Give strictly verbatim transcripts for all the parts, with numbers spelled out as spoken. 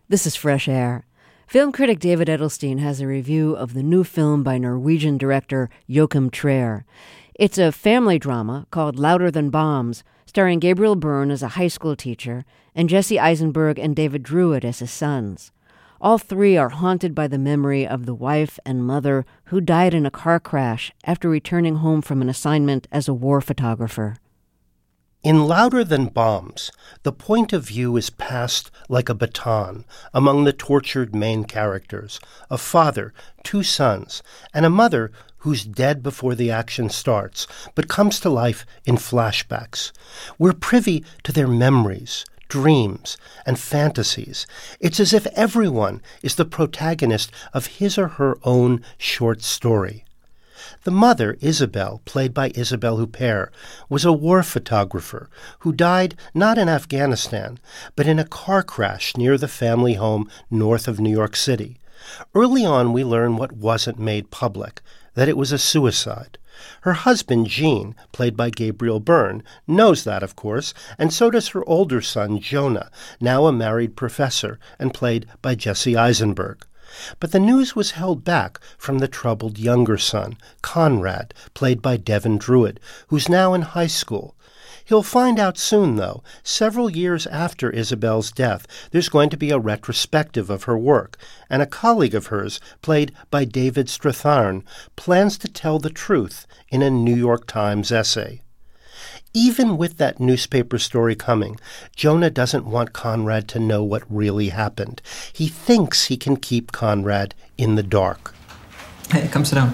This is Fresh Air. Film critic David Edelstein has a review of the new film by Norwegian director Joachim Trier. It's a family drama called Louder Than Bombs, starring Gabriel Byrne as a high school teacher and Jesse Eisenberg and David Druid as his sons. All three are haunted by the memory of the wife and mother who died in a car crash after returning home from an assignment as a war photographer. In Louder Than Bombs, the point of view is passed like a baton among the tortured main characters, a father, two sons, and a mother who's dead before the action starts, but comes to life in flashbacks. We're privy to their memories, dreams, and fantasies. It's as if everyone is the protagonist of his or her own short story. The mother, Isabel, played by Isabelle Huppert, was a war photographer who died not in Afghanistan, but in a car crash near the family home north of New York City. Early on, we learn what wasn't made public, that it was a suicide. Her husband, Gene, played by Gabriel Byrne, knows that, of course, and so does her older son, Jonah, now a married professor and played by Jesse Eisenberg. But the news was held back from the troubled younger son, Conrad, played by Devin Druid, who's now in high school. He'll find out soon, though, several years after Isabel's death, there's going to be a retrospective of her work, and a colleague of hers, played by David Strathairn, plans to tell the truth in a New York Times essay. Even with that newspaper story coming, Jonah doesn't want Conrad to know what really happened. He thinks he can keep Conrad in the dark. Hey, come sit down.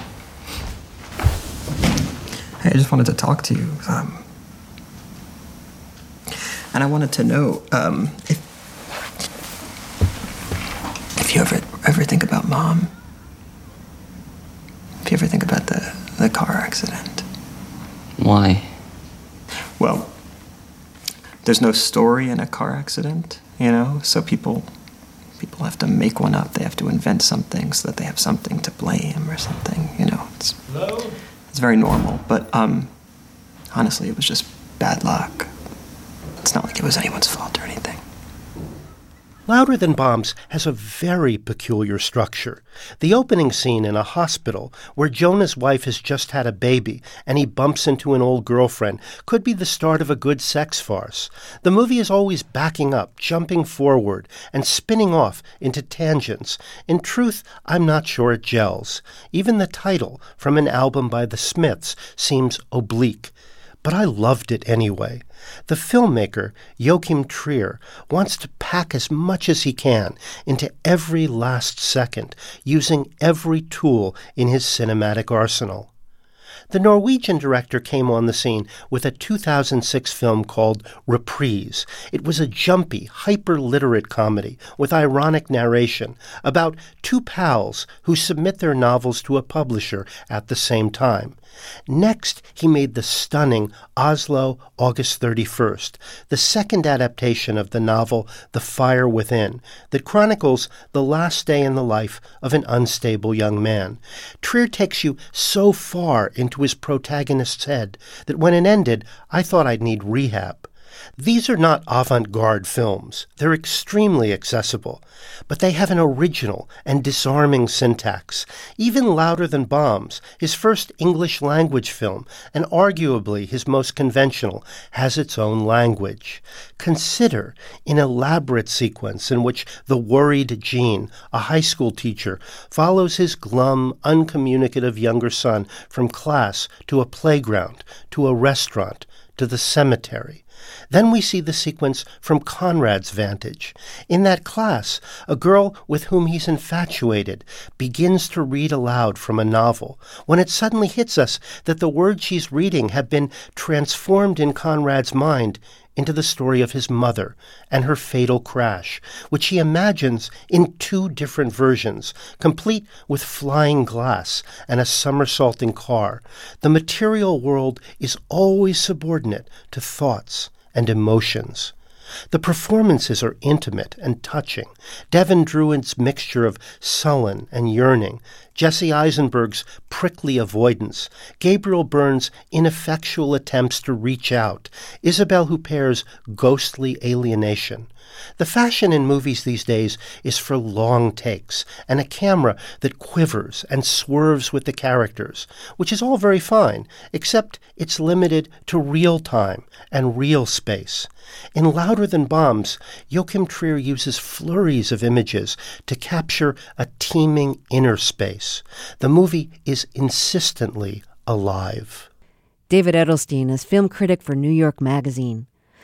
Hey, I just wanted to talk to you. Um, and I wanted to know um, if if you ever ever think about Mom. If you ever think about the, the car accident. Why? Well, there's no story in a car accident, you know, so people people have to make one up. They have to invent something so that they have something to blame or something, you know. It's, Hello? It's very normal, but um, honestly, it was just bad luck. It's not like it was anyone's fault or anything. Louder Than Bombs has a very peculiar structure. The opening scene in a hospital where Jonah's wife has just had a baby and he bumps into an old girlfriend could be the start of a good sex farce. The movie is always backing up, jumping forward, and spinning off into tangents. In truth, I'm not sure it gels. Even the title, from an album by the Smiths, seems oblique. But I loved it anyway. The filmmaker, Joachim Trier, wants to pack as much as he can into every last second, using every tool in his cinematic arsenal. The Norwegian director came on the scene with a two thousand six film called Reprise. It was a jumpy, hyper-literate comedy with ironic narration about two pals who submit their novels to a publisher at the same time. Next, he made the stunning Oslo, August thirty-first, the second adaptation of the novel The Fire Within, that chronicles the last day in the life of an unstable young man. Trier takes you so far into his protagonist's head that when it ended, I thought I'd need rehab. These are not avant-garde films. They're extremely accessible, but they have an original and disarming syntax. Even Louder Than Bombs, his first English-language film, and arguably his most conventional, has its own language. Consider an elaborate sequence in which the worried Gene, a high school teacher, follows his glum, uncommunicative younger son from class to a playground, to a restaurant, to the cemetery. Then we see the sequence from Conrad's vantage. In that class, a girl with whom he's infatuated begins to read aloud from a novel, when it suddenly hits us that the words she's reading have been transformed in Conrad's mind into the story of his mother and her fatal crash, which he imagines in two different versions, complete with flying glass and a somersaulting car. The material world is always subordinate to thoughts and emotions. The performances are intimate and touching. Devin Druid's mixture of sullen and yearning, Jesse Eisenberg's prickly avoidance, Gabriel Byrne's ineffectual attempts to reach out, Isabelle Huppert's ghostly alienation. The fashion in movies these days is for long takes and a camera that quivers and swerves with the characters, which is all very fine, except it's limited to real time and real space. In Louder Than Bombs, Joachim Trier uses flurries of images to capture a teeming inner space. The movie is insistently alive. David Edelstein is film critic for New York Magazine.